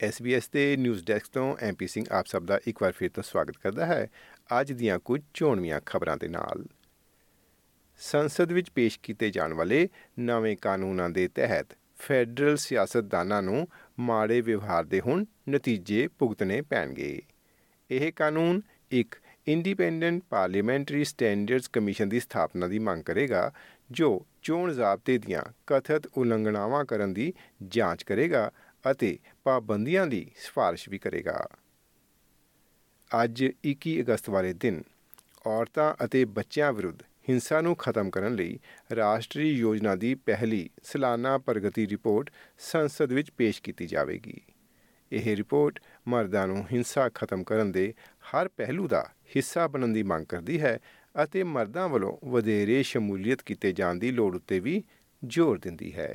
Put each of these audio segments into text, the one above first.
SBS ਦੇ news desk ਤੋਂ MP Singh ਆਪ ਸਭ ਦਾ ਇੱਕ ਵਾਰ ਫਿਰ ਤੋਂ ਸਵਾਗਤ ਕਰਦਾ ਹੈ। ਅੱਜ ਦੀਆਂ ਕੁਝ ਚੋਣਵੀਆਂ ਖਬਰਾਂ ਦੇ ਨਾਲ ਸੰਸਦ ਵਿੱਚ ਪੇਸ਼ ਕੀਤੇ ਜਾਣ ਵਾਲੇ ਨਵੇਂ ਕਾਨੂੰਨਾਂ ਦੇ ਤਹਿਤ ਫੈਡਰਲ ਸਿਆਸਤਦਾਨਾਂ ਨੂੰ ਮਾੜੇ ਵਿਵਹਾਰ ਦੇ ਹੁਣ ਨਤੀਜੇ ਭੁਗਤਣੇ ਪੈਣਗੇ। ਇਹ ਕਾਨੂੰਨ ਇੱਕ ਇੰਡੀਪੈਂਡੈਂਟ ਪਾਰਲੀਮੈਂਟਰੀ ਸਟੈਂਡਰਡਸ ਕਮਿਸ਼ਨ ਦੀ ਸਥਾਪਨਾ ਦੀ ਮੰਗ ਕਰੇਗਾ, ਜੋ ਚੋਣ ਜ਼ਾਬਤੇ ਦੀਆਂ ਕਥਿਤ ਉਲੰਘਣਾਵਾਂ ਕਰਨ ਦੀ ਜਾਂਚ ਕਰੇਗਾ ਅਤੇ ਪਾਬੰਦੀਆਂ ਦੀ ਸਿਫਾਰਿਸ਼ ਵੀ ਕਰੇਗਾ। ਅੱਜ 21 ਅਗਸਤ ਵਾਲੇ ਦਿਨ ਔਰਤਾਂ ਅਤੇ ਬੱਚਿਆਂ ਵਿਰੁੱਧ ਹਿੰਸਾ ਨੂੰ ਖਤਮ ਕਰਨ ਲਈ ਰਾਸ਼ਟਰੀ ਯੋਜਨਾ ਦੀ ਪਹਿਲੀ ਸਾਲਾਨਾ ਪ੍ਰਗਤੀ ਰਿਪੋਰਟ ਸੰਸਦ ਵਿੱਚ ਪੇਸ਼ ਕੀਤੀ ਜਾਵੇਗੀ। ਇਹ ਰਿਪੋਰਟ ਮਰਦਾਂ ਨੂੰ ਹਿੰਸਾ ਖਤਮ ਕਰਨ ਦੇ ਹਰ ਪਹਿਲੂ ਦਾ ਹਿੱਸਾ ਬਣਨ ਦੀ ਮੰਗ ਕਰਦੀ ਹੈ ਅਤੇ ਮਰਦਾਂ ਵੱਲੋਂ ਵਧੇਰੇ ਸ਼ਮੂਲੀਅਤ ਕੀਤੇ ਜਾਣ ਦੀ ਲੋੜ ਉੱਤੇ ਵੀ ਜ਼ੋਰ ਦਿੰਦੀ ਹੈ।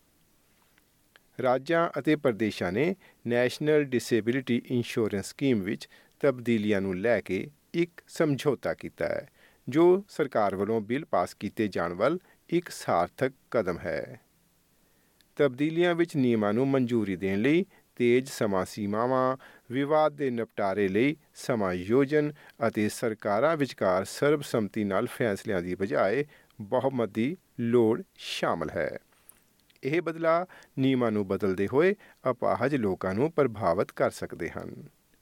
ਰਾਜਾਂ ਅਤੇ ਪ੍ਰਦੇਸ਼ਾਂ ਨੇ ਨੈਸ਼ਨਲ ਡਿਸੇਬਿਲਿਟੀ ਇੰਸ਼ੋਰੈਂਸ ਸਕੀਮ ਵਿੱਚ ਤਬਦੀਲੀਆਂ ਨੂੰ ਲੈ ਕੇ ਇੱਕ ਸਮਝੌਤਾ ਕੀਤਾ ਹੈ, ਜੋ ਸਰਕਾਰ ਵੱਲੋਂ ਬਿੱਲ ਪਾਸ ਕੀਤੇ ਜਾਣ ਵੱਲ ਇੱਕ ਸਾਰਥਕ ਕਦਮ ਹੈ। ਤਬਦੀਲੀਆਂ ਵਿੱਚ ਨਿਯਮਾਂ ਨੂੰ ਮਨਜ਼ੂਰੀ ਦੇਣ ਲਈ ਤੇਜ਼ ਸਮਾਂ ਸੀਮਾਵਾਂ, ਵਿਵਾਦ ਦੇ ਨਿਪਟਾਰੇ ਲਈ ਸਮਾਯੋਜਨ ਅਤੇ ਸਰਕਾਰਾਂ ਵਿਚਕਾਰ ਸਰਬਸੰਮਤੀ ਨਾਲ ਫੈਸਲਿਆਂ ਦੀ ਬਜਾਏ ਬਹੁਮਤ ਦੀ ਲੋੜ ਸ਼ਾਮਲ ਹੈ। ਇਹ ਬਦਲਾਅ ਨਿਯਮਾਂ ਨੂੰ ਬਦਲਦੇ ਹੋਏ ਅਪਾਹਜ ਲੋਕਾਂ ਨੂੰ ਪ੍ਰਭਾਵਿਤ ਕਰ ਸਕਦੇ ਹਨ।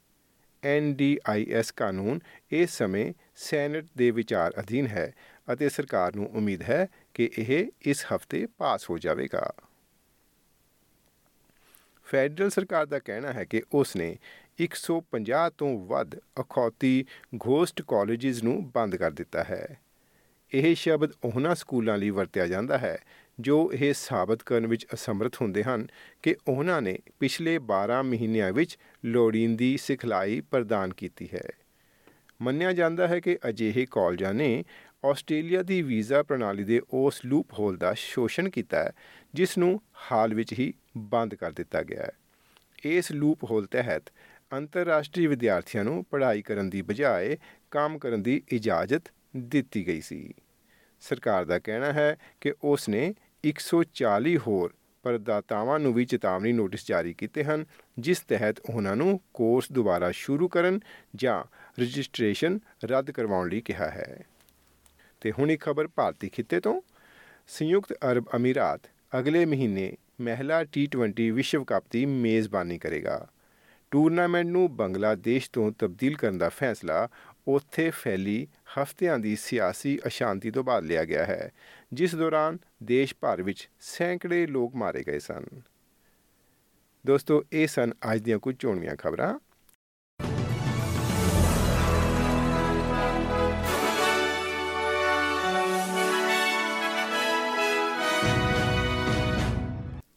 NDIS ਕਾਨੂੰਨ ਇਸ ਸਮੇਂ ਸੈਨੇਟ ਦੇ ਵਿਚਾਰ ਅਧੀਨ ਹੈ ਅਤੇ ਸਰਕਾਰ ਨੂੰ ਉਮੀਦ ਹੈ ਕਿ ਇਹ ਇਸ ਹਫ਼ਤੇ ਪਾਸ ਹੋ ਜਾਵੇਗਾ। ਫੈਡਰਲ ਸਰਕਾਰ ਦਾ ਕਹਿਣਾ ਹੈ ਕਿ ਉਸ ਨੇ 150 ਤੋਂ ਵੱਧ ਅਖੌਤੀ ਘੋਸਟ ਕਾਲਜਿਜ਼ ਨੂੰ ਬੰਦ ਕਰ ਦਿੱਤਾ ਹੈ। ਇਹ ਸ਼ਬਦ ਉਹਨਾਂ ਸਕੂਲਾਂ ਲਈ ਵਰਤਿਆ ਜਾਂਦਾ ਹੈ ਜੋ ਇਹ ਸਾਬਤ ਕਰਨ ਵਿੱਚ ਅਸਮਰੱਥ ਹੁੰਦੇ ਹਨ ਕਿ ਉਹਨਾਂ ਨੇ ਪਿਛਲੇ 12 ਮਹੀਨਿਆਂ ਵਿੱਚ ਲੋੜੀਂਦੀ ਸਿਖਲਾਈ ਪ੍ਰਦਾਨ ਕੀਤੀ ਹੈ। ਮੰਨਿਆ ਜਾਂਦਾ ਹੈ ਕਿ ਅਜਿਹੇ ਕਾਲਜਾਂ ਨੇ ਆਸਟ੍ਰੇਲੀਆ ਦੀ ਵੀਜ਼ਾ ਪ੍ਰਣਾਲੀ ਦੇ ਉਸ ਲੂਪ ਹੋਲ ਦਾ ਸ਼ੋਸ਼ਣ ਕੀਤਾ ਹੈ, ਜਿਸ ਨੂੰ ਹਾਲ ਵਿੱਚ ਹੀ ਬੰਦ ਕਰ ਦਿੱਤਾ ਗਿਆ ਹੈ। ਇਸ ਲੂਪ ਹੋਲ ਤਹਿਤ ਅੰਤਰਰਾਸ਼ਟਰੀ ਵਿਦਿਆਰਥੀਆਂ ਨੂੰ ਪੜ੍ਹਾਈ ਕਰਨ ਦੀ ਬਜਾਏ ਕੰਮ ਕਰਨ ਦੀ ਇਜਾਜ਼ਤ ਦਿੱਤੀ ਗਈ ਸੀ। ਸਰਕਾਰ ਦਾ ਕਹਿਣਾ ਹੈ ਕਿ ਉਸ ਨੇ 140 ਹੋਰ ਪ੍ਰਦਾਤਾਵਾਂ ਨੂੰ ਵੀ ਚੇਤਾਵਨੀ ਨੋਟਿਸ ਜਾਰੀ ਕੀਤੇ ਹਨ, ਜਿਸ ਤਹਿਤ ਉਹਨਾਂ ਨੂੰ ਕੋਰਸ ਦੁਬਾਰਾ ਸ਼ੁਰੂ ਕਰਨ ਜਾਂ ਰਜਿਸਟ੍ਰੇਸ਼ਨ ਰੱਦ ਕਰਵਾਉਣ ਲਈ ਕਿਹਾ ਹੈ। ਤੇ ਹੁਣ ਇੱਕ ਖਬਰ ਭਾਰਤੀ ਖਿੱਤੇ ਤੋਂ। ਸੰਯੁਕਤ ਅਰਬ ਅਮੀਰਾਤ ਅਗਲੇ ਮਹੀਨੇ ਮਹਿਲਾ T20 ਵਿਸ਼ਵ ਕੱਪ ਦੀ ਮੇਜ਼ਬਾਨੀ ਕਰੇਗਾ। ਟੂਰਨਾਮੈਂਟ ਨੂੰ ਬੰਗਲਾਦੇਸ਼ ਤੋਂ ਤਬਦੀਲ ਕਰਨ ਦਾ ਫੈਸਲਾ ਉੱਥੇ ਫੈਲੀ ਹਫ਼ਤਿਆਂ ਦੀ ਸਿਆਸੀ ਅਸ਼ਾਂਤੀ ਤੋਂ ਬਾਅਦ ਲਿਆ ਗਿਆ ਹੈ, ਜਿਸ ਦੌਰਾਨ ਦੇਸ਼ ਭਰ ਵਿੱਚ ਸੈਂਕੜੇ ਲੋਕ ਮਾਰੇ ਗਏ ਸਨ। ਦੋਸਤੋ, ਇਹ ਸਨ ਅੱਜ ਦੀਆਂ ਕੁਝ ਚੋਣਵੀਆਂ ਖਬਰਾਂ।